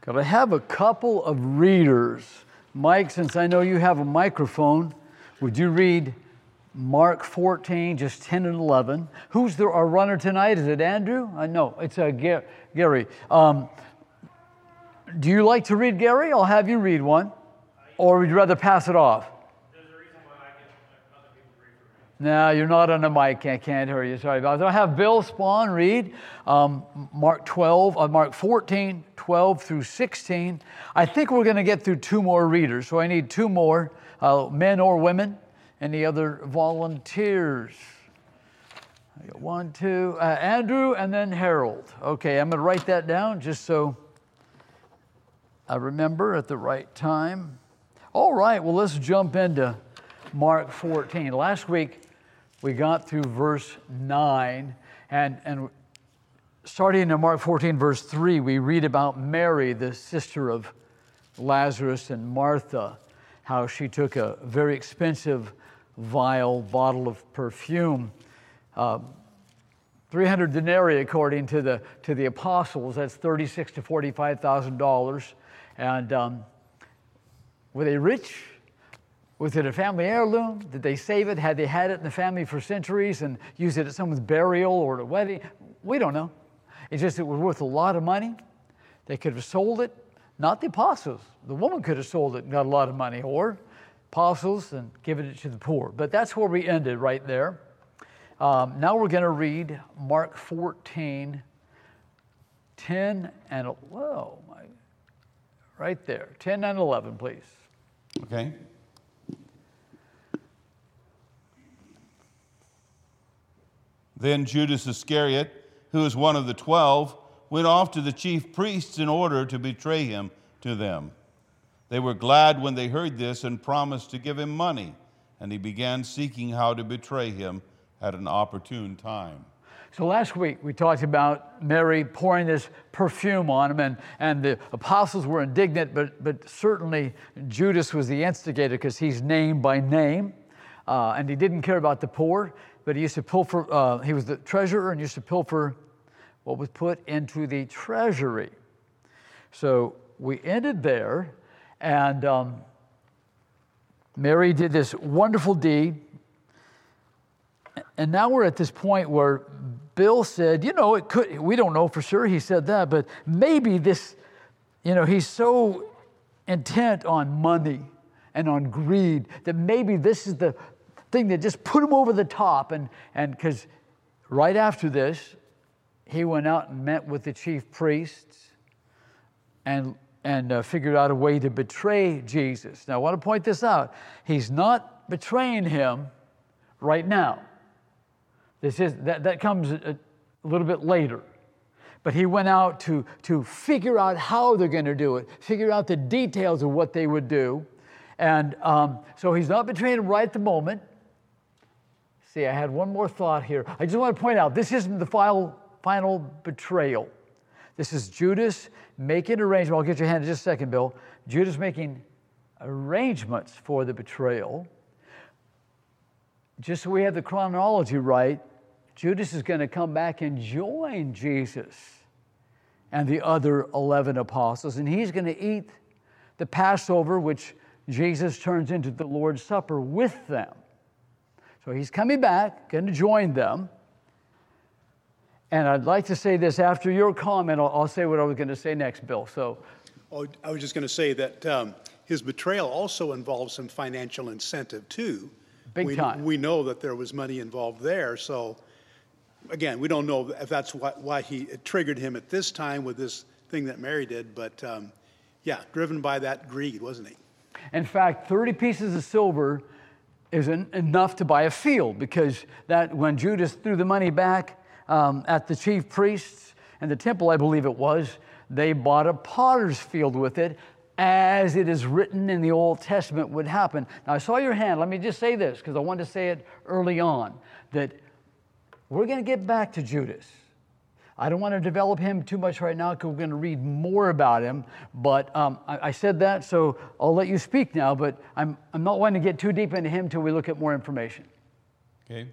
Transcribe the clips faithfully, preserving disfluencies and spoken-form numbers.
Could I have a couple of readers? Mike, since I know you have a microphone, would you read Mark fourteen, just ten and eleven? Who's the, our runner tonight? Is it Andrew? I uh, know, it's uh, Gary. Um, do you like to read, Gary? I'll have you read one. Or would you rather pass it off? There's a reason why I get other people to read for me. No, you're not on the mic. I can't hear you. Sorry about that. I'll have Bill Spawn read um, Mark twelve, uh, Mark fourteen, twelve through sixteen. I think we're going to get through two more readers, so I need two more, uh, men or women. Any other volunteers? I got one, two, uh, Andrew, and then Harold. Okay, I'm going to write that down just so I remember at the right time. All right, well, let's jump into Mark fourteen. Last week, we got through verse nine, and, and starting in Mark fourteen, verse three, we read about Mary, the sister of Lazarus and Martha, how she took a very expensive vial bottle of perfume, uh, three hundred denarii according to the to the apostles. That's thirty-six to forty-five thousand dollars, and um, were they rich? Was it a family heirloom? Did they save it? Had they had it in the family for centuries and used it at someone's burial or a wedding? We don't know. It's just it was worth a lot of money. They could have sold it. Not the apostles. The woman could have sold it and got a lot of money, or apostles and given it to the poor. But that's where we ended right there. Um, now we're going to read Mark fourteen, ten and, whoa, my, right there, ten and eleven, please. Okay. Then Judas Iscariot, who was one of the twelve, went off to the chief priests in order to betray him to them. They were glad when they heard this and promised to give him money, and he began seeking how to betray him at an opportune time. So last week we talked about Mary pouring this perfume on him, and, and the apostles were indignant, but, but certainly Judas was the instigator because he's named by name, uh, and he didn't care about the poor, but he used to pilfer, uh, he was the treasurer and used to pilfer what was put into the treasury. So we ended there, and um, Mary did this wonderful deed. And now we're at this point where Bill said, you know, it could, we don't know for sure he said that, but maybe this, you know, he's so intent on money and on greed that maybe this is the thing that just put him over the top. And and because right after this, he went out and met with the chief priests and and uh, figured out a way to betray Jesus. Now, I want to point this out. He's not betraying him right now. This is that, that comes a, a little bit later. But he went out to, to figure out how they're going to do it, figure out the details of what they would do. And um, so he's not betraying him right at the moment. See, I had one more thought here. I just want to point out, this isn't the final, final betrayal. This is Judas making arrangements. I'll get your hand in just a second, Bill. Judas making arrangements for the betrayal. Just so we have the chronology right, Judas is going to come back and join Jesus and the other eleven apostles, and he's going to eat the Passover, which Jesus turns into the Lord's Supper with them. So he's coming back, going to join them. And I'd like to say this after your comment. I'll, I'll say what I was going to say next, Bill. So, oh, I was just going to say that um, his betrayal also involves some financial incentive, too. Big we, time. We know that there was money involved there. So, again, we don't know if that's why, why he it triggered him at this time with this thing that Mary did. But, um, yeah, driven by that greed, wasn't he? In fact, thirty pieces of silver isn't enough to buy a field, because that when Judas threw the money back um, at the chief priests and the temple, I believe it was, they bought a potter's field with it, as it is written in the Old Testament would happen. Now, I saw your hand. Let me just say this, because I wanted to say it early on, that we're going to get back to Judas. I don't want to develop him too much right now, because we're going to read more about him. But um, I, I said that, so I'll let you speak now. But I'm, I'm not wanting to get too deep into him until we look at more information. Okay.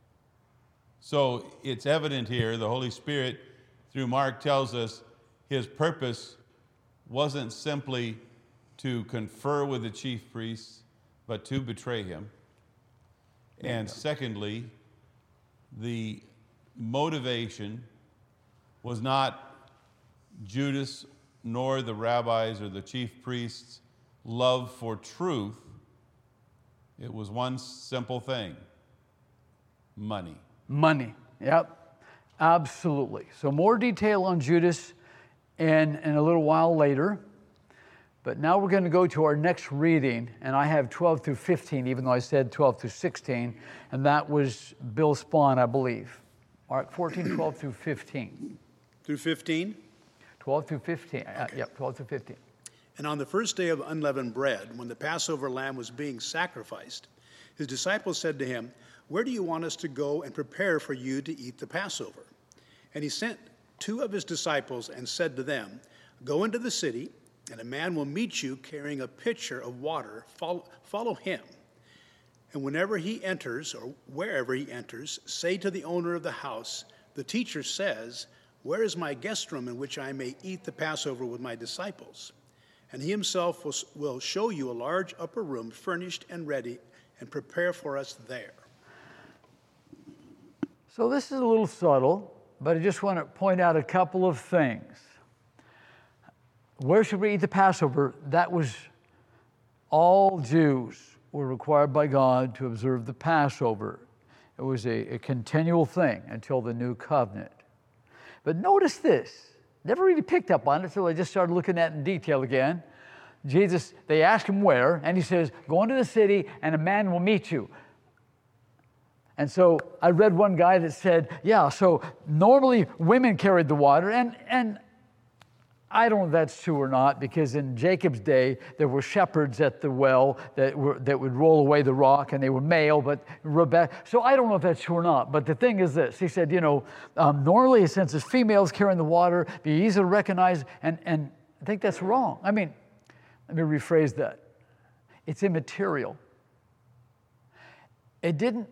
So it's evident here, the Holy Spirit, through Mark, tells us his purpose wasn't simply to confer with the chief priests, but to betray him. And secondly, the motivation was not Judas nor the rabbis or the chief priests' love for truth. It was one simple thing: money. Money, yep, absolutely. So more detail on Judas in, in a little while later. But now we're going to go to our next reading, and I have twelve through fifteen, even though I said twelve through sixteen, and that was Bill Spawn, I believe. Mark fourteen, twelve through fifteen. Through fifteen? twelve through fifteen, Okay. uh, yep, twelve through fifteen. And on the first day of unleavened bread, when the Passover lamb was being sacrificed, his disciples said to him, "Where do you want us to go and prepare for you to eat the Passover?" And he sent two of his disciples and said to them, "Go into the city, and a man will meet you carrying a pitcher of water. Follow, follow him. And whenever he enters, or wherever he enters, say to the owner of the house, 'The teacher says, where is my guest room in which I may eat the Passover with my disciples?' And he himself will, will show you a large upper room furnished and ready, and prepare for us there." So this is a little subtle, but I just want to point out a couple of things. Where should we eat the Passover? That was all Jews were required by God to observe the Passover. It was a, a continual thing until the new covenant. But notice this. Never really picked up on it until I just started looking at it in detail again. Jesus, they ask him where, and he says, "Go into the city and a man will meet you." And so I read one guy that said, yeah, so normally women carried the water, and, and I don't know if that's true or not, because in Jacob's day, there were shepherds at the well that were that would roll away the rock, and they were male, but Rebecca, so I don't know if that's true or not, but the thing is this, he said, you know, um, normally since it's females carrying the water, be easy to recognize, and, and I think that's wrong. I mean, let me rephrase that. It's immaterial. It didn't,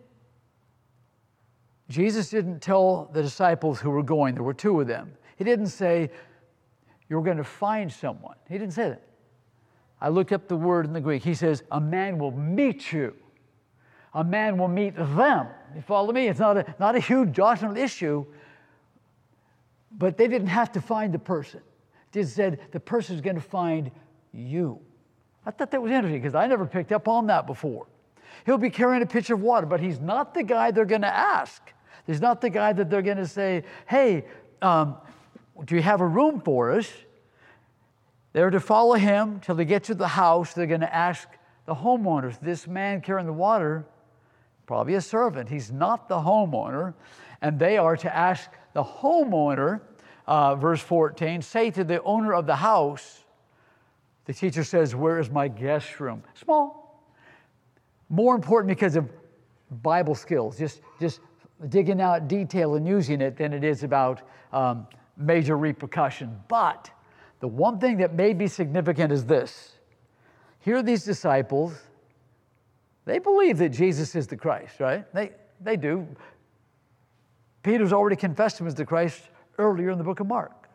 Jesus didn't tell the disciples who were going, there were two of them. He didn't say, "You're going to find someone." He didn't say that. I looked up the word in the Greek. He says, "A man will meet you. A man will meet them." You follow me? It's not a, not a huge doctrinal issue, but they didn't have to find the person. It just said the person's going to find you. I thought that was interesting because I never picked up on that before. He'll be carrying a pitcher of water, but he's not the guy they're going to ask. He's not the guy that they're going to say, "Hey, um, do you have a room for us?" They're to follow him till they get to the house. They're going to ask the homeowners. This man carrying the water, probably a servant. He's not the homeowner. And they are to ask the homeowner, uh, verse fourteen, say to the owner of the house, the teacher says, "Where is my guest room?" Small. More important because of Bible skills, just, just digging out detail and using it than it is about um, major repercussion. But the one thing that may be significant is this. Here are these disciples. They believe that Jesus is the Christ, right? They, they do. Peter's already confessed him as the Christ earlier in the book of Mark.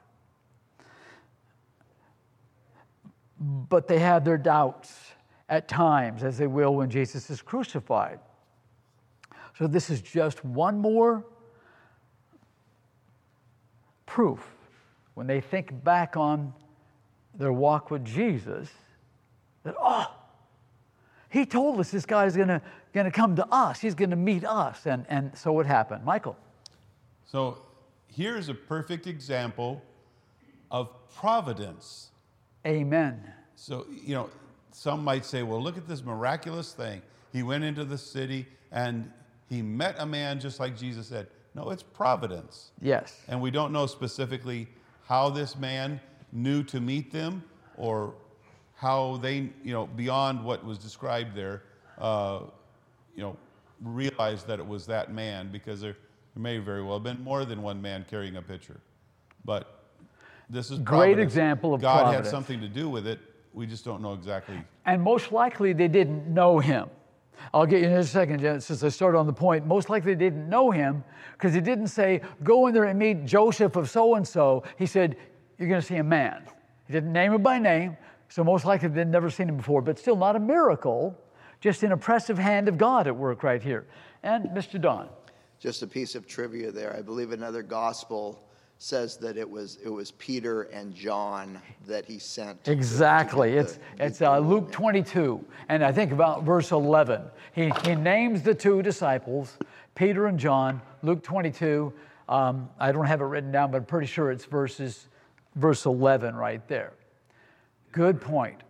But they have their doubts at times, as they will when Jesus is crucified. So this is just one more proof. When they think back on their walk with Jesus, that, oh, he told us this guy is going to going to come to us. He's going to meet us. And, and so it happened. Michael. So here's a perfect example of providence. Amen. So, you know, some might say, well, look at this miraculous thing. He went into the city and he met a man just like Jesus said. No, it's providence. Yes. And we don't know specifically how this man knew to meet them or how they, you know, beyond what was described there, uh, you know, realized that it was that man, because there, there may very well have been more than one man carrying a pitcher. But this is great providence. Example of God providence. had something to do with it. We just don't know exactly. And most likely they didn't know him. I'll get you in a second, since I started on the point. Most likely they didn't know him because he didn't say, go in there and meet Joseph of so-and-so. He said, you're going to see a man. He didn't name him by name, so most likely they'd never seen him before, but still not a miracle, just an impressive hand of God at work right here. And Mister Don. Just a piece of trivia there. I believe another gospel says that it was it was Peter and John that he sent. to- Exactly. to get It's the- it's uh, Luke twenty-two, and I think about verse eleven. He he names the two disciples, Peter and John. Luke twenty-two. Um, I don't have it written down, but I'm pretty sure it's verses verse eleven right there. Good point.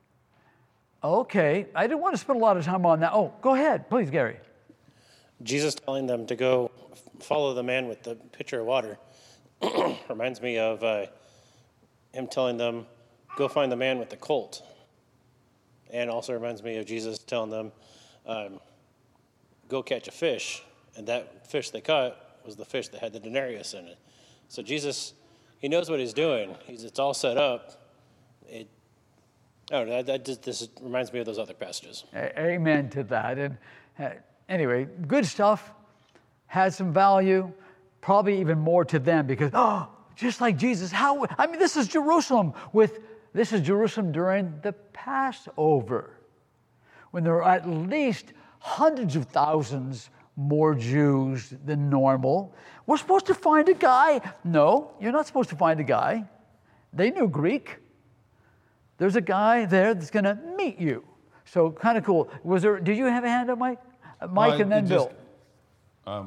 Okay, I didn't want to spend a lot of time on that. Oh, go ahead, please, Gary. Jesus telling them to go follow the man with the pitcher of water reminds me of uh, him telling them, go find the man with the colt. And also reminds me of Jesus telling them, um, go catch a fish. And that fish they caught was the fish that had the denarius in it. So Jesus, he knows what he's doing. He's, it's all set up. It, I don't know, that, that just, this reminds me of those other passages. A- Amen to that. And uh, anyway, good stuff, has some value, probably even more to them because, oh, just like Jesus, how, I mean, this is Jerusalem with, this is Jerusalem during the Passover, when there are at least hundreds of thousands more Jews than normal. We're supposed to find a guy. No, you're not supposed to find a guy. They knew Greek. There's a guy there that's going to meet you. So kind of cool. Was there? Did you have a hand up, Mike? Uh, Mike Well, and then it Bill. just- um,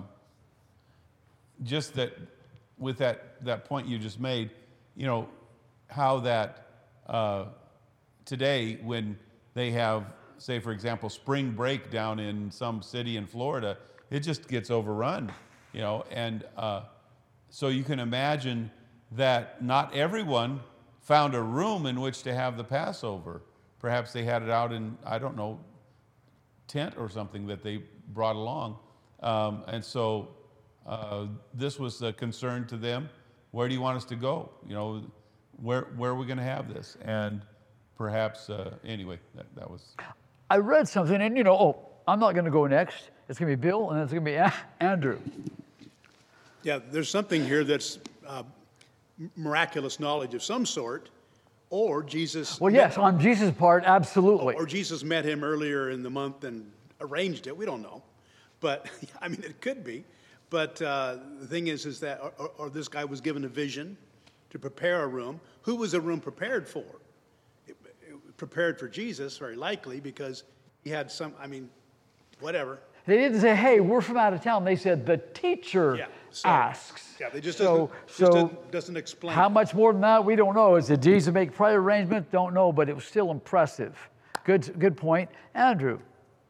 Just that, with that, that point you just made, you know, how that uh, today when they have, say, for example, spring break down in some city in Florida, it just gets overrun, you know, and uh, so you can imagine that not everyone found a room in which to have the Passover. Perhaps they had it out in, I don't know, tent or something that they brought along. Um, and so uh, this was a concern to them. Where do you want us to go? You know, where, where are we going to have this? And perhaps, uh, anyway, that, that was... I read something, and you know, oh, I'm not going to go next. It's going to be Bill, and it's going to be A- Andrew. Yeah, there's something here that's uh, miraculous knowledge of some sort, or Jesus. Well, yes, on Jesus' part, absolutely. Or Jesus met him earlier in the month and arranged it. We don't know, but I mean, it could be. But uh, the thing is, is that, or, or this guy was given a vision to prepare a room. Who was the room prepared for? It, it prepared for Jesus, very likely, because he had some. I mean, whatever. They didn't say, "Hey, we're from out of town." They said, "The teacher Yeah, so- asks." Yeah, they just so, doesn't, just so doesn't, doesn't explain. how much more than that, we don't know. Is it Jesus make prior arrangement? Don't know, but it was still impressive. Good, good point, Andrew.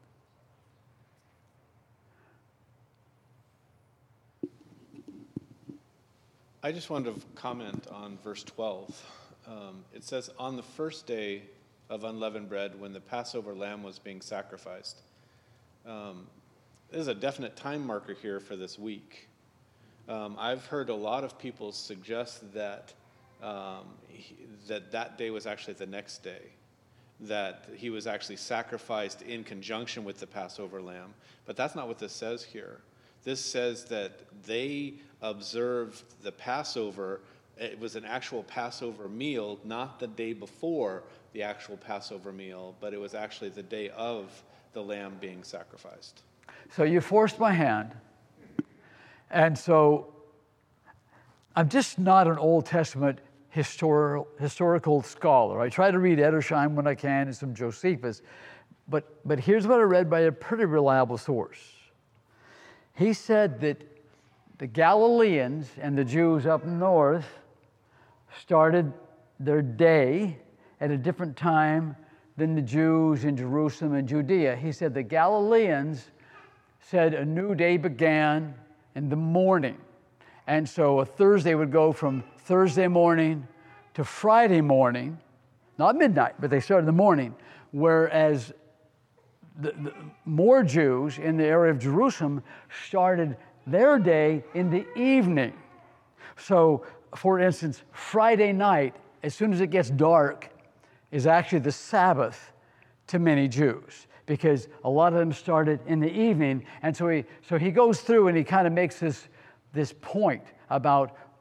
I just wanted to comment on verse twelve. Um, it says, on the first day of unleavened bread, when the Passover lamb was being sacrificed. Um, there's a definite time marker here for this week. Um, I've heard a lot of people suggest that um, he, that that day was actually the next day, that he was actually sacrificed in conjunction with the Passover lamb. But that's not what this says here. This says that they observed the Passover. It was an actual Passover meal, not the day before the actual Passover meal, but it was actually the day of the lamb being sacrificed. So you forced my hand. And so I'm just not an Old Testament histor- historical scholar. I try to read Edersheim when I can and some Josephus. But, but here's what I read by a pretty reliable source. He said that the Galileans and the Jews up north started their day at a different time than the Jews in Jerusalem and Judea. He said the Galileans said a new day began in the morning. And so a Thursday would go from Thursday morning to Friday morning, not midnight, but they started in the morning, whereas the, the more Jews in the area of Jerusalem started their day in the evening. So, for instance, Friday night, as soon as it gets dark, is actually the Sabbath to many Jews, because a lot of them started in the evening. And so he, so he goes through and he kind of makes this, this point about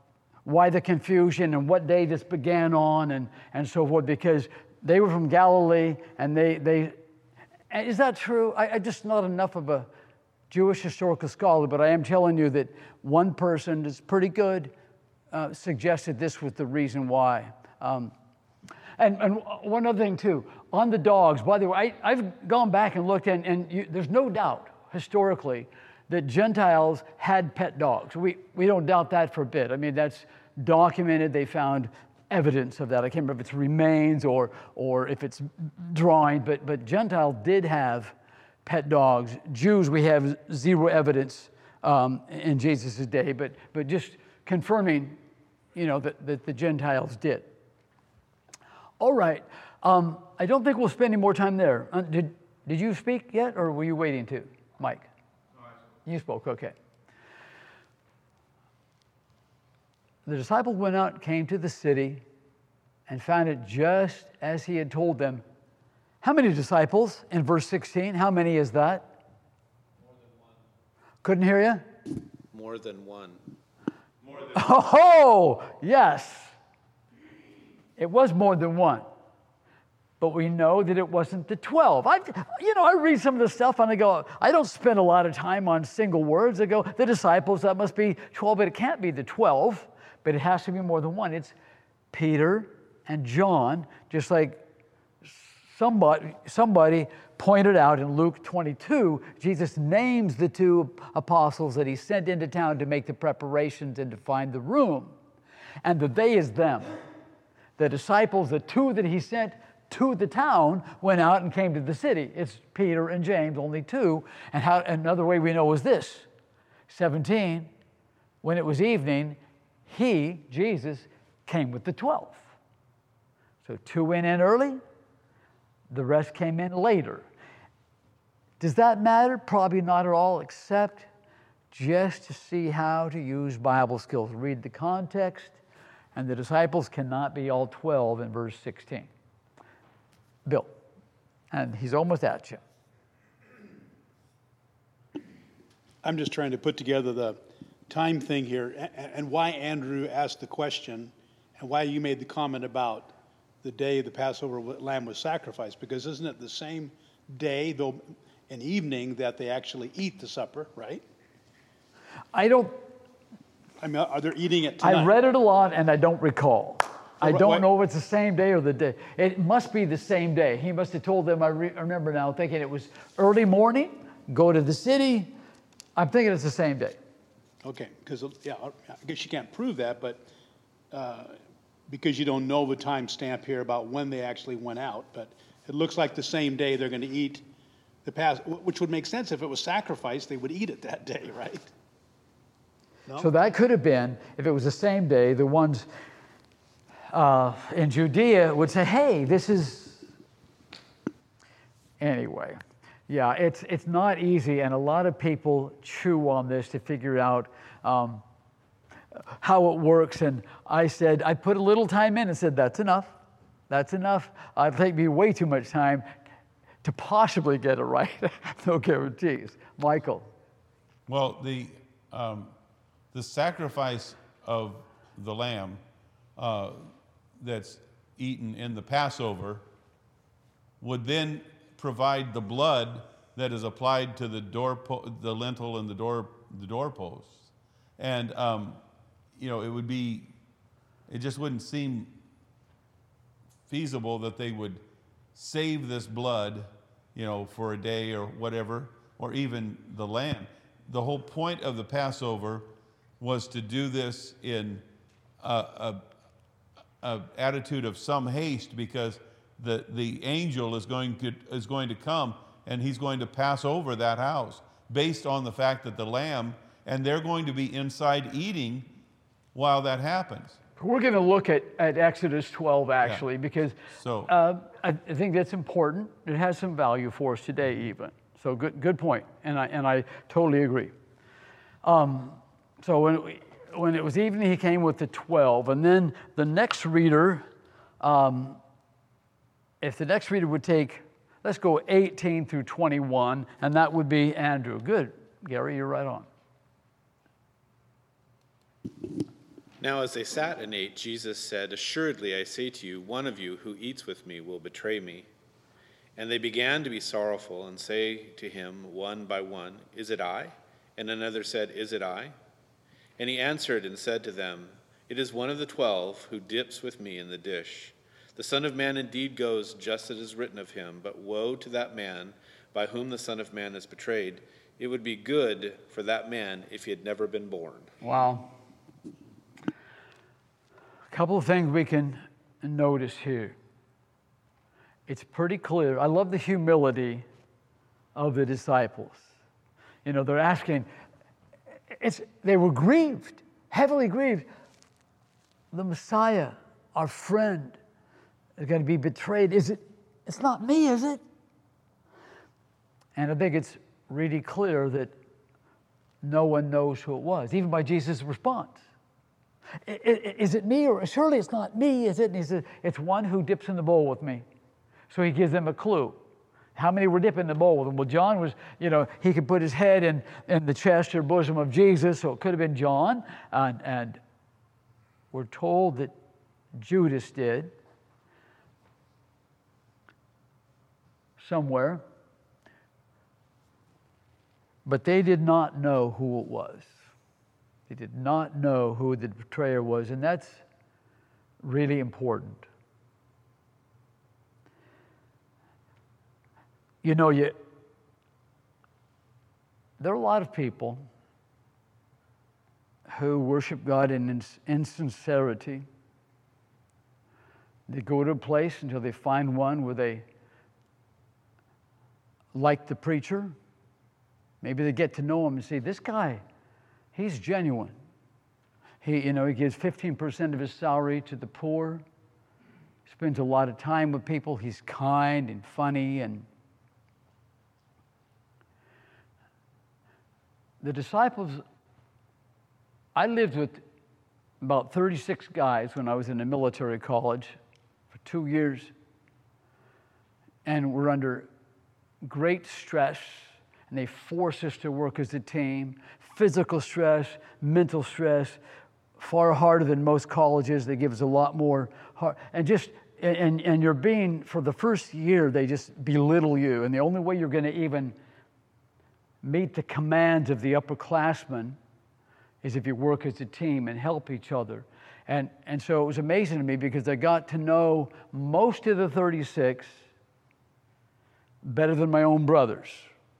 why the confusion and what day this began on and, and so forth, because they were from Galilee and they, they is that true? I, I just not enough of a Jewish historical scholar, but I am telling you that one person is pretty good, uh, suggested this was the reason why. Um, and, and one other thing too, on the dogs, by the way, I, I've gone back and looked and, and you, there's no doubt historically that Gentiles had pet dogs. We, we don't doubt that for a bit. I mean, that's documented. They found evidence of that. I can't remember if it's remains or, or if it's drawing, but, but Gentiles did have pet dogs. Jews, we have zero evidence um, in Jesus' day, but, but just confirming, you know, that, that the Gentiles did. All right. Um, I don't think we'll spend any more time there. Uh, did, did you speak yet, or were you waiting to, Mike? You spoke, okay. The disciples went out, came to the city, and found it just as he had told them. How many disciples in verse sixteen? How many is that? More than one. Couldn't hear you? More than one. More than Oh, yes. It was more than one. But we know that it wasn't the twelve. I, you know, I read some of the stuff and I go, I don't spend a lot of time on single words. I go, the disciples, that must be twelve, but it can't be the twelve, but it has to be more than one. It's Peter and John, just like somebody, somebody pointed out in Luke twenty-two, Jesus names the two apostles that he sent into town to make the preparations and to find the room. And the they is them. The disciples, the two that he sent to the town, went out and came to the city. It's Peter and James, only two. And how, another way we know is this. seventeen, when it was evening, he, Jesus, came with the twelve. So two went in early, the rest came in later. Does that matter? Probably not at all, except just to see how to use Bible skills. Read the context, and the disciples cannot be all twelve in verse sixteen. Bill, and he's almost at you. I'm just trying to put together the time thing here and why Andrew asked the question and why you made the comment about the day the Passover lamb was sacrificed, because isn't it the same day, though an evening, that they actually eat the supper, right? I don't... I mean, are they eating it tonight? I read it a lot and I don't recall. I What- don't what- know if it's the same day or the day. It must be the same day. He must have told them, I, re- I remember now thinking it was early morning, go to the city. I'm thinking it's the same day. Okay, because, yeah, I guess you can't prove that, but uh, because you don't know the time stamp here about when they actually went out, but it looks like the same day they're going to eat the Pass, which would make sense if it was sacrificed, they would eat it that day, right? No? So that could have been, if it was the same day, the ones uh, in Judea would say, hey, this is... Anyway, yeah, it's, it's not easy, and a lot of people chew on this to figure out um, how it works. And I said, I put a little time in and said, that's enough. That's enough. It'll take me way too much time to possibly get it right. No guarantees. Michael. Well, the, um, the sacrifice of the lamb uh, that's eaten in the Passover would then provide the blood that is applied to the door, the lintel and the door, the doorposts. And, um, you know, it would be, it just wouldn't seem feasible that they would save this blood, you know, for a day or whatever, or even the lamb. The whole point of the Passover was to do this in a, a, a attitude of some haste, because the, the angel is going to, is going to come and he's going to pass over that house based on the fact that the lamb, and they're going to be inside eating while that happens. We're going to look at, at Exodus twelve, actually, yeah. because so, uh, I, I think that's important. It has some value for us today, even. So good, good point, and I and I totally agree. Um, so when it, when it was evening, he came with the twelve, and then the next reader, um, if the next reader would take, let's go eighteen through twenty-one, and that would be Andrew. Good, Gary, you're right on. Now as they sat and ate, Jesus said, "Assuredly I say to you, one of you who eats with me will betray me." And they began to be sorrowful and say to him one by one, "Is it I?" And another said, "Is it I?" And he answered and said to them, "It is one of the twelve who dips with me in the dish. The Son of Man indeed goes just as is written of him, but woe to that man by whom the Son of Man is betrayed. It would be good for that man if he had never been born." Wow. A couple of things we can notice here. It's pretty clear. I love the humility of the disciples. You know, they're asking, it's, they were grieved, heavily grieved. The Messiah, our friend, is going to be betrayed. Is it? It's not me, is it? And I think it's really clear that no one knows who it was, even by Jesus' response. Is it me? Or surely it's not me, is it? And he said, it's one who dips in the bowl with me. So he gives them a clue. How many were dipping in the bowl with him? Well, John was, you know, he could put his head in, in the chest or bosom of Jesus, so it could have been John. And, and we're told that Judas did somewhere. But they did not know who it was. They did not know who the betrayer was, and that's really important. You know, you, there are a lot of people who worship God in insincerity. They go to a place until they find one where they like the preacher. Maybe they get to know him and say, this guy, he's genuine. He, you know, he gives fifteen percent of his salary to the poor. Spends a lot of time with people. He's kind and funny. And the disciples, I lived with about thirty-six guys when I was in a military college for two years. And we're under great stress. And they force us to work as a team. Physical stress, mental stress, far harder than most colleges. They give us a lot more. Hard, and just, and, and you're being, for the first year, they just belittle you. And the only way you're going to even meet the commands of the upperclassmen is if you work as a team and help each other. And, and so it was amazing to me because I got to know most of the thirty-six better than my own brothers.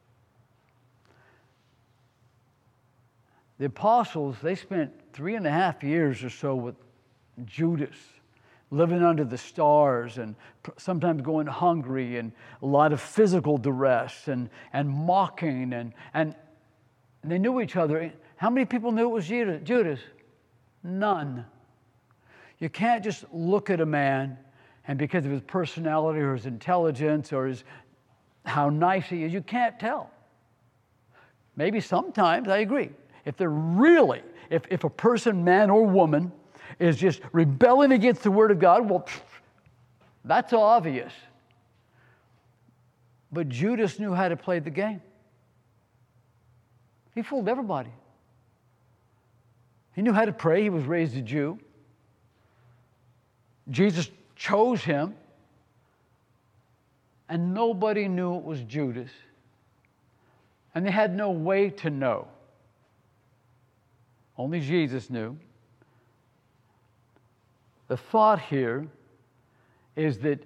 The apostles, they spent three and a half years or so with Judas, living under the stars and sometimes going hungry and a lot of physical duress and, and mocking. And, and they knew each other. How many people knew it was Judas? None. You can't just look at a man and because of his personality or his intelligence or his, how nice he is, you can't tell. Maybe sometimes, I agree. If they're really, if, if a person, man or woman, is just rebelling against the Word of God, well, pff, that's obvious. But Judas knew how to play the game. He fooled everybody. He knew how to pray. He was raised a Jew. Jesus chose him. And nobody knew it was Judas. And they had no way to know. Only Jesus knew. The thought here is that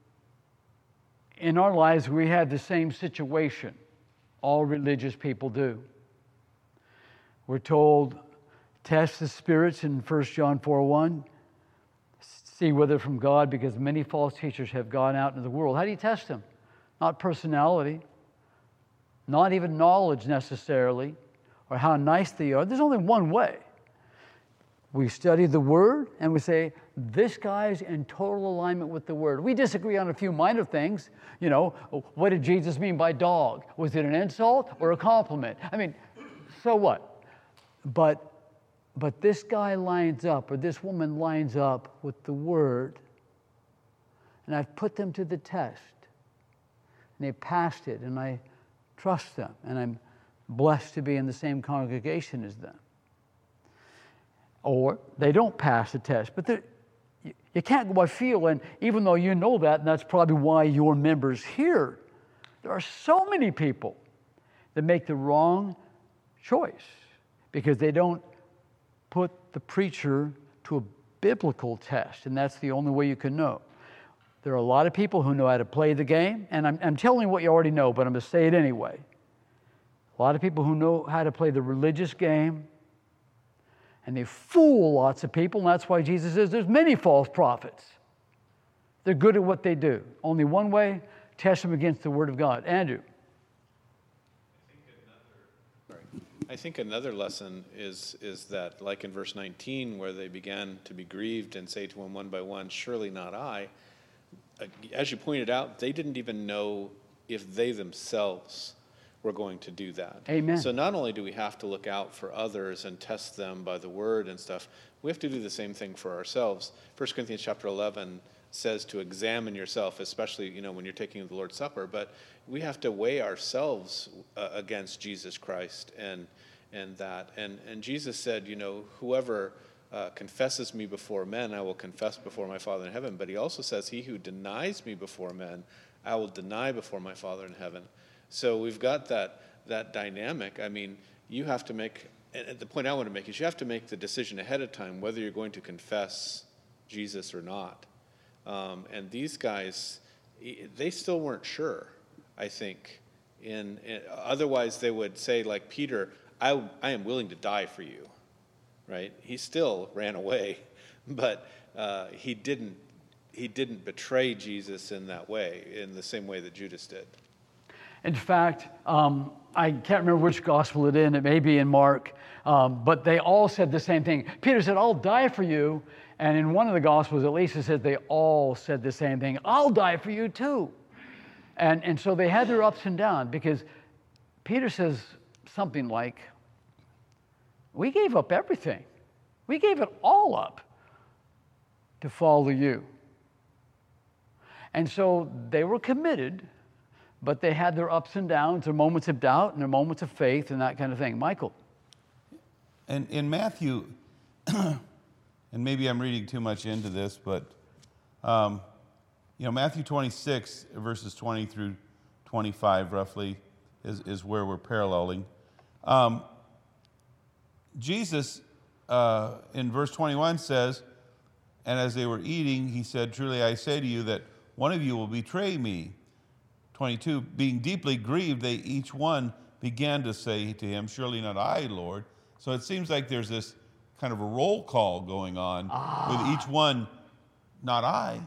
in our lives we have the same situation. All religious people do. We're told, test the spirits in First John four one. See whether from God, because many false teachers have gone out into the world. How do you test them? Not personality, not even knowledge necessarily, or how nice they are. There's only one way. We study the Word and we say, this guy's in total alignment with the Word. We disagree on a few minor things. You know, what did Jesus mean by dog? Was it an insult or a compliment? I mean, so what? But, but this guy lines up, or this woman lines up with the Word, and I've put them to the test. And they passed it, and I trust them, and I'm blessed to be in the same congregation as them. or they don't pass the test. But there, you, you can't go by feel, and even though you know that, and that's probably why your members here, there are so many people that make the wrong choice because they don't put the preacher to a biblical test, and that's the only way you can know. There are a lot of people who know how to play the game, and I'm, I'm telling you what you already know, but I'm going to say it anyway. A lot of people who know how to play the religious game, and they fool lots of people, and that's why Jesus says there's many false prophets. They're good at what they do. Only one way, test them against the Word of God. Andrew. I think another lesson is, is that, like in verse nineteen, where they began to be grieved and say to him one by one, surely not I. As you pointed out, they didn't even know if they themselves were going to do that. Amen. So not only do we have to look out for others and test them by the word and stuff, we have to do the same thing for ourselves. First Corinthians chapter eleven says to examine yourself, especially, you know, when you're taking the Lord's Supper, but we have to weigh ourselves uh, against Jesus Christ and and that. And and Jesus said, you know, whoever uh, confesses me before men, I will confess before my Father in heaven. But he also says, he who denies me before men, I will deny before my Father in heaven. So we've got that that dynamic. I mean, you have to make, and the point I want to make is you have to make the decision ahead of time whether you're going to confess Jesus or not. Um, and these guys, they still weren't sure, I think. In, in, otherwise, they would say, like Peter, I, I am willing to die for you, right? He still ran away, but uh, he didn't he didn't betray Jesus in that way, in the same way that Judas did. In fact, um, I can't remember which gospel it in. It may be in Mark, um, but they all said the same thing. Peter said, I'll die for you. And in one of the Gospels, at least, it says they all said the same thing. I'll die for you too. And, and so they had their ups and downs because Peter says something like, we gave up everything. We gave it all up to follow you. And so they were committed, but they had their ups and downs, their moments of doubt and their moments of faith and that kind of thing. Michael. And in Matthew, and maybe I'm reading too much into this, but um, you know, Matthew twenty-six, verses twenty through twenty-five, roughly, is, is where we're paralleling. Um, Jesus, uh, in verse twenty-one says, and as they were eating, he said, truly I say to you that one of you will betray me. twenty-two, being deeply grieved, they each one began to say to him, surely not I, Lord. So it seems like there's this kind of a roll call going on ah. with each one, not I.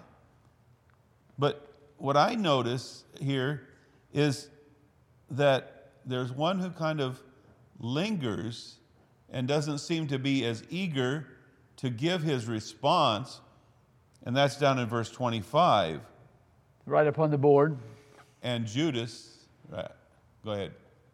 But what I notice here is that there's one who kind of lingers and doesn't seem to be as eager to give his response, and that's down in verse twenty-five. Right up on the board. And Judas, right, go ahead.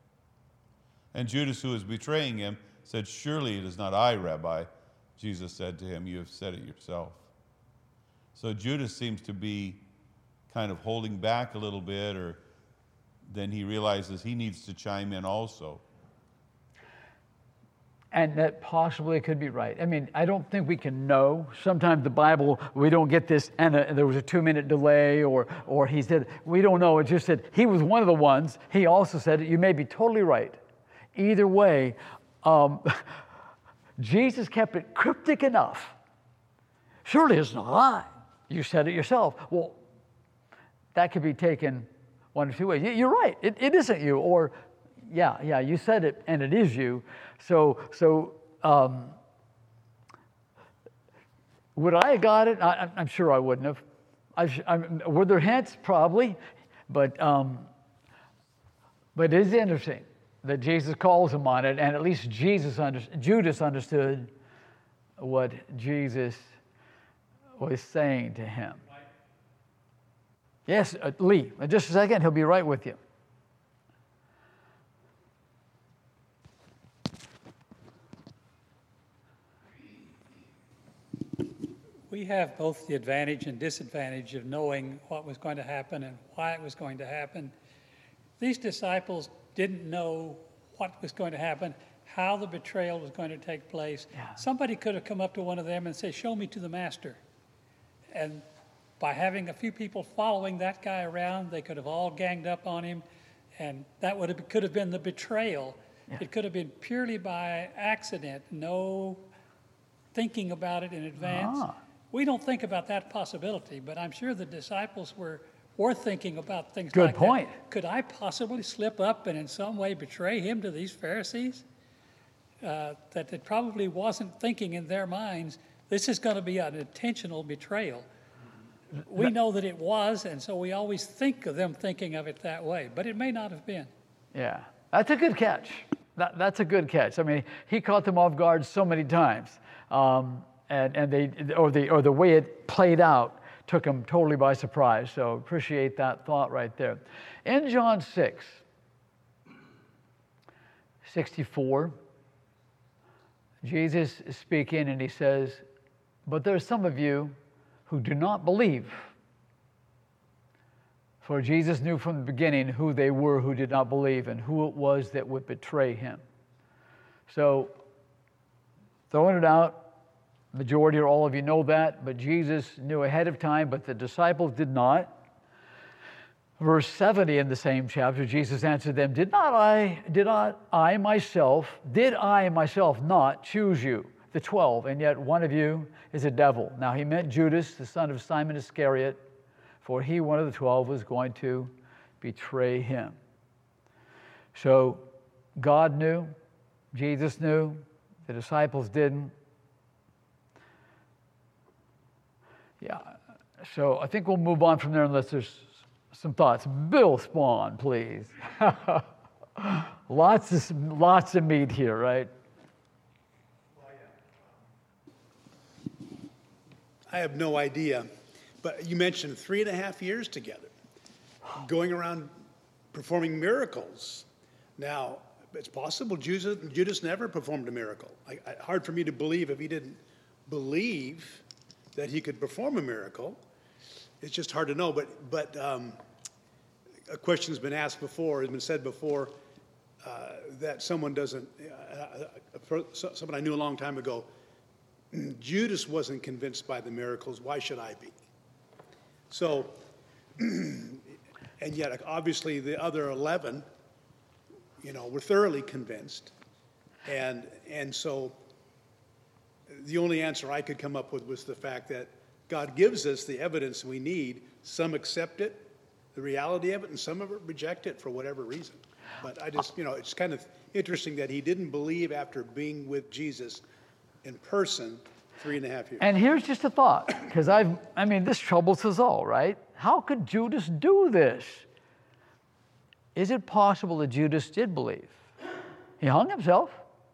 And Judas, who was betraying him, said, surely it is not I, Rabbi. Jesus said to him, you have said it yourself. So Judas seems to be kind of holding back a little bit, or then he realizes he needs to chime in also. And that possibly could be right. I mean, I don't think we can know. Sometimes the Bible, we don't get this, and a, there was a two-minute delay, or or he said, we don't know. It just said, he was one of the ones. He also said, you may be totally right. Either way, um, Jesus kept it cryptic enough. Surely it's not I. You said it yourself. Well, that could be taken one of two ways. You're right. It, it isn't you. Or, yeah, yeah, you said it, and it is you. So, so um, would I have got it? I, I'm sure I wouldn't have. I, I'm, were there hints? Probably. But, um, but it is interesting that Jesus calls him on it, and at least Jesus under, Judas understood what Jesus was saying to him. Yes, uh, Lee, in just a second, he'll be right with you. We have both the advantage and disadvantage of knowing what was going to happen and why it was going to happen. These disciples didn't know what was going to happen, how the betrayal was going to take place. Yeah. Somebody could have come up to one of them and said, show me to the master. And by having a few people following that guy around, they could have all ganged up on him, and that would have, could have been the betrayal. Yeah. It could have been purely by accident, no thinking about it in advance. Ah. We don't think about that possibility, but I'm sure the disciples were, were thinking about things Good like point. that. Could I possibly slip up and in some way betray him to these Pharisees? Uh, that it probably wasn't thinking in their minds, this is going to be an intentional betrayal. We know that it was, and so we always think of them thinking of it that way, but it may not have been. Yeah, that's a good catch. That, that's a good catch. I mean, he caught them off guard so many times, um, and and they or the or the way it played out took them totally by surprise. So appreciate that thought right there. In John six, sixty-four, Jesus is speaking, and he says, "But there are some of you who do not believe." For Jesus knew from the beginning who they were who did not believe and who it was that would betray him. So, throwing it out, majority or all of you know that, but Jesus knew ahead of time, but the disciples did not. Verse seventy in the same chapter, Jesus answered them, Did not I, did not I myself, did I myself not choose you, the twelve, and yet one of you is a devil? Now he meant Judas, the son of Simon Iscariot, for he, one of the twelve, was going to betray him. So God knew, Jesus knew, the disciples didn't. Yeah, so I think we'll move on from there unless there's some thoughts. Bill Spawn, please. lots of lots of meat here, right? I have no idea, but you mentioned three and a half years together, going around performing miracles. Now, it's possible Judas, Judas never performed a miracle. I, I, hard for me to believe if he didn't believe that he could perform a miracle. It's just hard to know, but but um, a question's been asked before, has been said before, uh, that someone doesn't, uh, someone I knew a long time ago, Judas wasn't convinced by the miracles, why should I be? So, and yet obviously the other eleven, you know, were thoroughly convinced. And, and so the only answer I could come up with was the fact that God gives us the evidence we need. Some accept it, the reality of it, and some of it reject it for whatever reason. But I just, you know, it's kind of interesting that he didn't believe after being with Jesus in person three and a half years. And here's just a thought, because I've, I mean, this troubles us all, right? How could Judas do this? Is it possible that Judas did believe? He hung himself.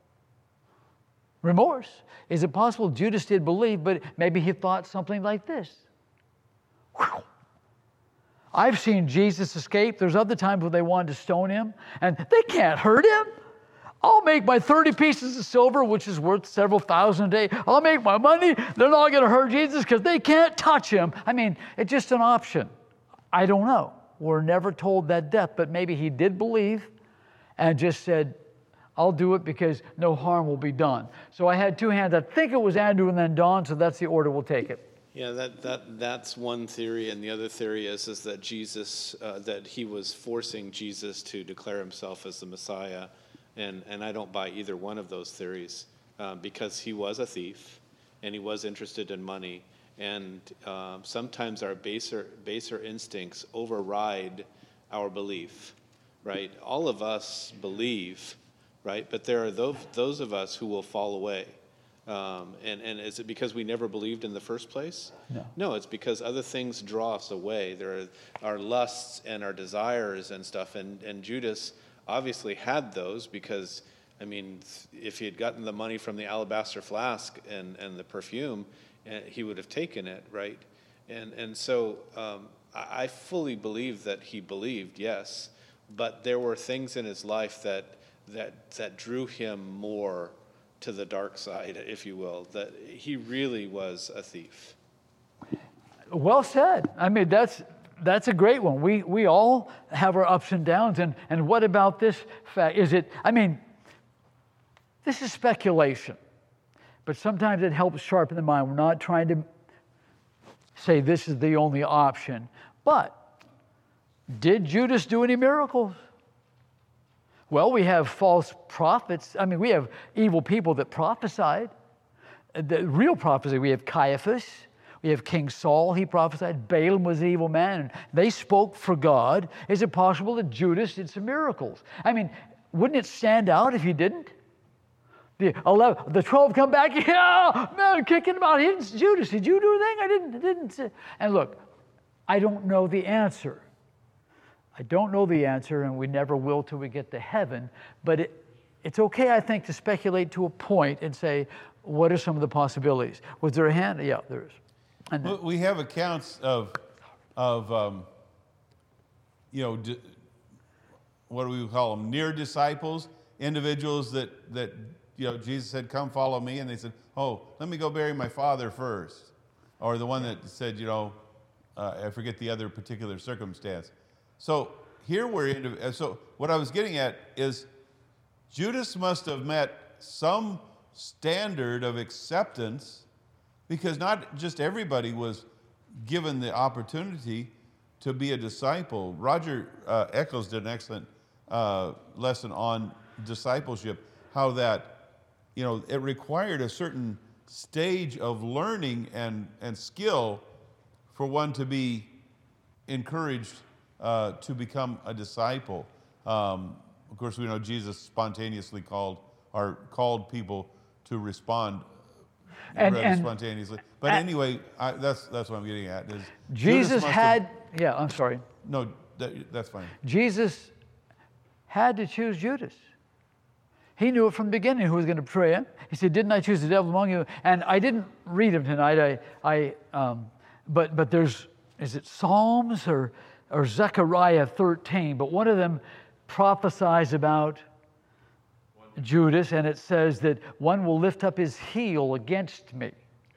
Remorse. Is it possible Judas did believe, but maybe he thought something like this? Whew. I've seen Jesus escape. There's other times when they wanted to stone him, and they can't hurt him. I'll make my thirty pieces of silver, which is worth several thousand a day. I'll make my money. They're not going to hurt Jesus because they can't touch him. I mean, it's just an option. I don't know. We're never told that depth, but maybe he did believe and just said, I'll do it because no harm will be done. So I had two hands. I think it was Andrew and then Don, so that's the order we'll take it. Yeah, that, that that's one theory, and the other theory is is that Jesus, uh, that he was forcing Jesus to declare himself as the Messiah, and and I don't buy either one of those theories, uh, because he was a thief, and he was interested in money, and um, sometimes our baser baser instincts override our belief, right? All of us believe, right? But there are those those of us who will fall away. Um, and, and is it because we never believed in the first place? No. No, it's because other things draw us away. There are our lusts and our desires and stuff. And, and Judas obviously had those because, I mean, if he had gotten the money from the alabaster flask and, and the perfume, uh, he would have taken it, right? And, and so um, I, I fully believe that he believed, yes. But there were things in his life that that that drew him more to the dark side, if you will, that he really was a thief. Well said. I mean, that's that's a great one. We we all have our ups and downs, and and what about this fact? Is it? I mean, This is speculation, but sometimes it helps sharpen the mind. We're not trying to say this is the only option. But did Judas do any miracles? Well, we have false prophets. I mean, we have evil people that prophesied. The real prophecy, we have Caiaphas. We have King Saul, he prophesied. Balaam was an evil man, and they spoke for God. Is it possible that Judas did some miracles? I mean, wouldn't it stand out if he didn't? The eleven, the twelve come back, yeah, man, kicking him out. He didn't, Judas, did you do anything? I didn't, didn't say. And look, I don't know the answer. I don't know the answer, and we never will till we get to heaven. But it, it's okay, I think, to speculate to a point and say, what are some of the possibilities? Was there a hand? Yeah, there is. And then, We have accounts of, of um, you know, di- what do we call them? Near disciples, individuals that, that, you know, Jesus said, come follow me. And they said, oh, let me go bury my father first. Or the one that said, you know, uh, I forget the other particular circumstance. So here we're in, so what I was getting at is Judas must have met some standard of acceptance, because not just everybody was given the opportunity to be a disciple. Roger uh, Eccles did an excellent uh, lesson on discipleship, how that, you know, it required a certain stage of learning and, and skill for one to be encouraged uh, to become a disciple. Um, of course, we know Jesus spontaneously called, or called people to respond And- rather and- spontaneously. But and- anyway, I, that's that's what I'm getting at. Is Jesus Judas must had, have- yeah, I'm sorry. no, that, that's fine. Jesus had to choose Judas. He knew it from the beginning who was going to betray him. He said, didn't I choose the devil among you? And I didn't read him tonight. I, I, um, but, but there's, is it Psalms or, or Zechariah thirteen? But one of them prophesies about Judas, and it says that one will lift up his heel against me.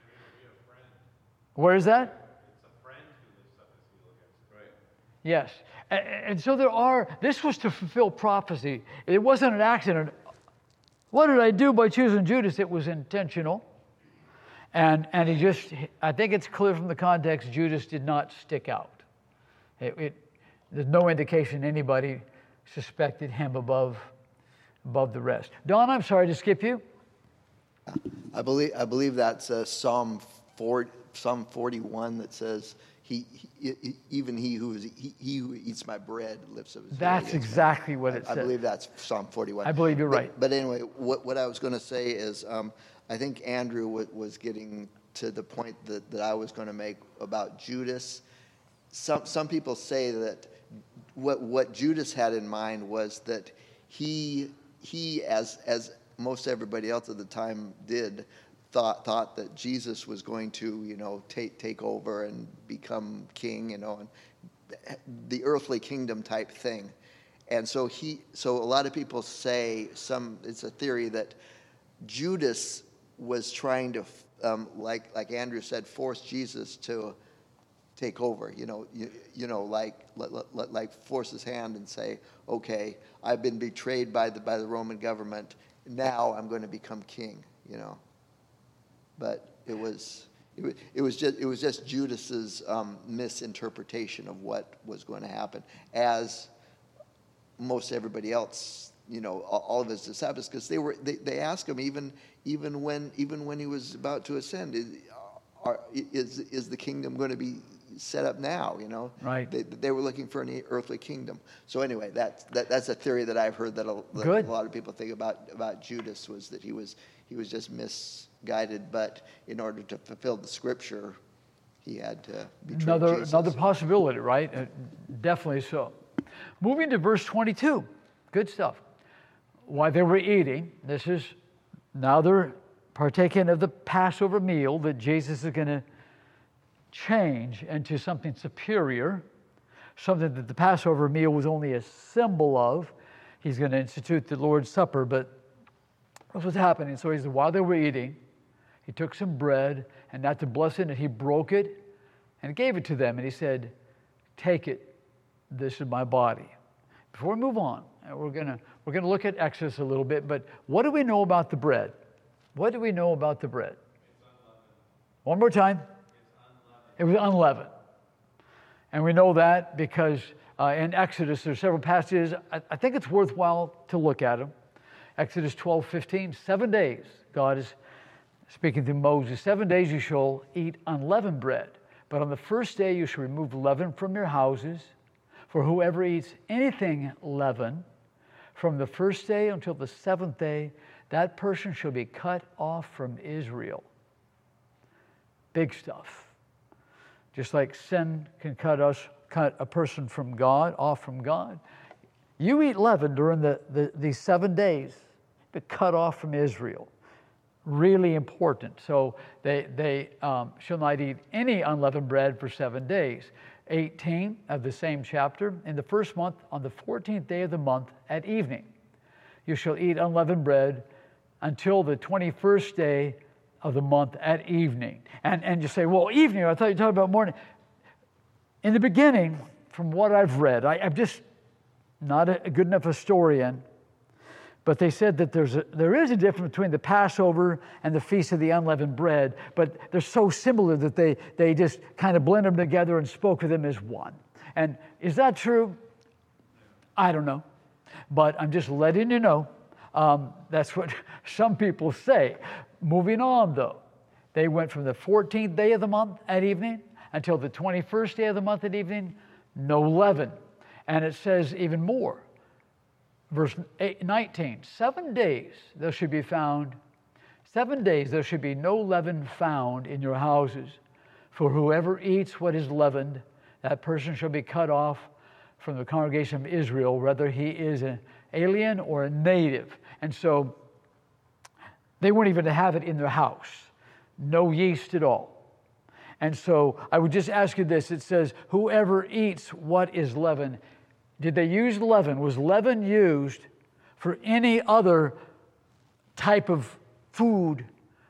Where is that? It's a friend who lifts up his heel against. Right. Yes. A- And so there are, this was to fulfill prophecy. It wasn't an accident. What did I do by choosing Judas? It was intentional. And, and he just, I think it's clear from the context, Judas did not stick out. It, it, there's no indication anybody suspected him above, above the rest. Don, I'm sorry to skip you. I believe I believe that's uh, Psalm four, Psalm forty-one that says, "He, he, he even he who is he, he who eats my bread lifts up his." That's heel against me." exactly what it I, I says. believe that's Psalm forty-one. I believe you're But- right. But anyway, what what I was going to say is, um, I think Andrew w- was getting to the point that, that I was going to make about Judas. Some some people say that what what Judas had in mind was that he he as as most everybody else at the time did, thought thought that Jesus was going to, you know, take take over and become king, you know, and the earthly kingdom type thing. And so he so a lot of people say, some it's a theory that Judas was trying to um, like like Andrew said, force Jesus to take over, you know, you, you know, like like force his hand and say, okay, I've been betrayed by the by the Roman government. Now I'm going to become king, you know. But it was it was, it was just it was just Judas's um, misinterpretation of what was going to happen, as most everybody else, you know, all of his disciples, because they were they, they asked him even even when even when he was about to ascend, is are, is, is the kingdom going to be set up now, you know? Right. They, they were looking for an earthly kingdom. So anyway, that's that, that's a theory that I've heard that a, that Good. a lot of people think about about Judas, was that he was he was just misguided, but in order to fulfill the scripture, he had to betray Another, Jesus. another possibility, right? Uh, definitely so. Moving to verse twenty-two. Good stuff. While they were eating, this is, now they're partaking of the Passover meal that Jesus is going to change into something superior, something that the Passover meal was only a symbol of. He's going to institute the Lord's Supper, but this was happening. So he said, while they were eating, he took some bread, and after blessing it, he broke it and gave it to them. And he said, take it, this is my body. Before we move on, and we're gonna we're gonna look at Exodus a little bit. But what do we know about the bread? What do we know about the bread? One more time. It was unleavened. And we know that because uh, in Exodus, there's several passages. I, I think it's worthwhile to look at them. Exodus twelve fifteen, seven days, God is speaking to Moses. Seven days you shall eat unleavened bread. But on the first day you shall remove leaven from your houses. For whoever eats anything leavened from the first day until the seventh day, that person shall be cut off from Israel. Big stuff. Just like sin can cut us, cut a person from God, off from God. You eat leaven during the, the, these seven days, but cut off from Israel. Really important. So they, they um, shall not eat any unleavened bread for seven days. eighteen of the same chapter, in the first month, on the fourteenth day of the month at evening, you shall eat unleavened bread until the twenty-first day of the month at evening. And, and you say, well, evening, I thought you were talking about morning. In the beginning, from what I've read, I, I'm just not a good enough historian, but they said that there's a, there is a difference between the Passover and the Feast of the Unleavened Bread, but they're so similar that they, they just kind of blend them together and spoke of them as one. And is that true? I don't know, but I'm just letting you know. Um, that's what some people say. Moving on, though, they went from the fourteenth day of the month at evening until the twenty-first day of the month at evening, no leaven. And it says even more. Verse nineteen, seven days there should be found, seven days there should be no leaven found in your houses. For whoever eats what is leavened, that person shall be cut off from the congregation of Israel, whether he is an alien or a native. And so they weren't even to have it in their house. No yeast at all. And so I would just ask you this. It says, whoever eats what is leavened. Did they use leaven? Was leaven used for any other type of food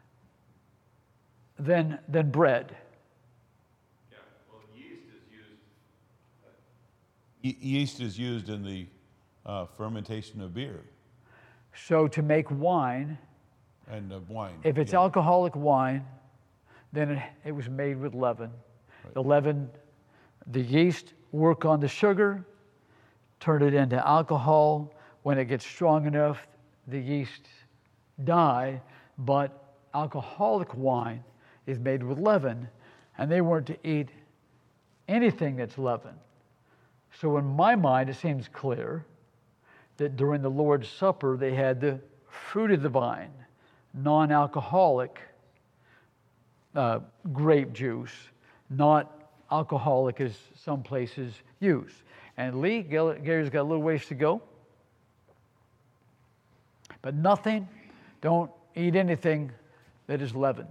than, than bread? Yeah, well, yeast is used. Ye- yeast is used in the uh, fermentation of beer So to make wine, and of wine. if it's yeah. alcoholic wine, then it, it was made with leaven. Right. The leaven, the yeast work on the sugar, turn it into alcohol. When it gets strong enough, the yeast die, but alcoholic wine is made with leaven, and they weren't to eat anything that's leavened. So in my mind, it seems clear that during the Lord's Supper, they had the fruit of the vine, non-alcoholic uh, grape juice, not alcoholic as some places use. And Lee, Gary's got a little ways to go. But nothing, don't eat anything that is leavened.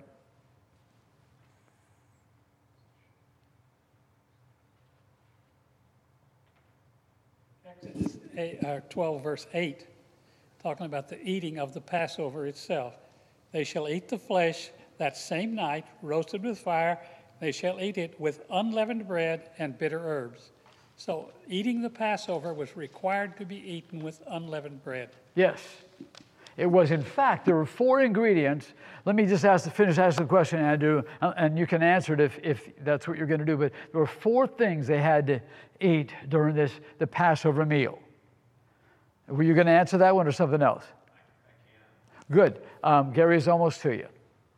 Exodus eight, uh, twelve, verse eight, talking about the eating of the Passover itself. They shall eat the flesh that same night, roasted with fire. They shall eat it with unleavened bread and bitter herbs. So eating the Passover was required to be eaten with unleavened bread. Yes. It was, in fact, there were four ingredients. Let me just ask, finish asking the question, Andrew, and you can answer it if, if that's what you're going to do. But there were four things they had to eat during this the Passover meal. Were you going to answer that one or something else? I can. Good. Um, Gary's almost to you.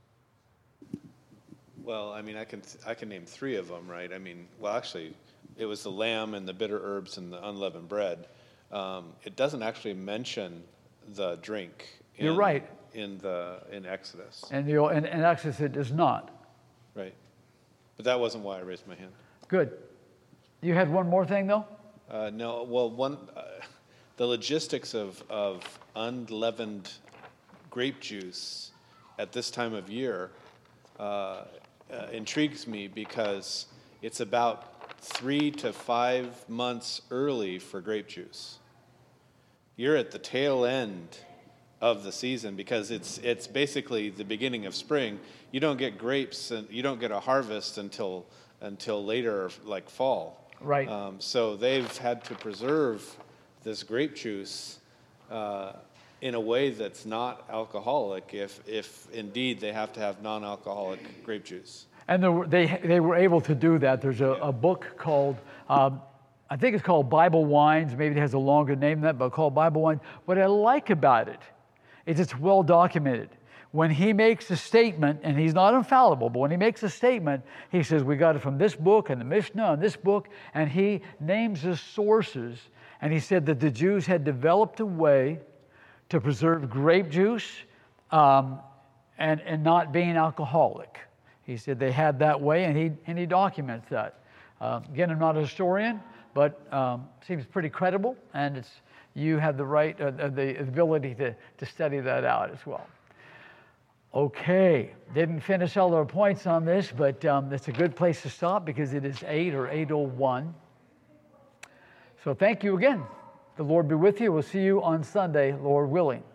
Well, I mean, I can I can name three of them, right? I mean, well, actually, it was the lamb and the bitter herbs and the unleavened bread. Um, it doesn't actually mention the drink. In, You're right. In the in Exodus. And the in, in Exodus it does not. Right. But that wasn't why I raised my hand. Good. You had one more thing though? Uh, no. Well, one, uh, the logistics of of unleavened grape juice at this time of year uh, uh, intrigues me because it's about three to five months early for grape juice. You're at the tail end of the season because it's it's basically the beginning of spring. You don't get grapes and you don't get a harvest until until later, like fall. Right. Um, so they've had to preserve this grape juice uh, in a way that's not alcoholic if, if indeed they have to have non-alcoholic grape juice. And they were, they, they were able to do that. There's a, a book called, um, I think it's called Bible Wines. Maybe it has a longer name than that, but called Bible Wines. What I like about it is it's well documented. When he makes a statement, and he's not infallible, but when he makes a statement, he says, we got it from this book and the Mishnah and this book, and he names his sources. And he said that the Jews had developed a way to preserve grape juice um, and, and not being alcoholic. He said they had that way, and he, and he documents that. Uh, again, I'm not a historian, but um, seems pretty credible, and it's, you have the right, uh, the ability to, to study that out as well. Okay, didn't finish all our points on this, but um, it's a good place to stop because it is eight or eight oh one. So thank you again. The Lord be with you. We'll see you on Sunday, Lord willing.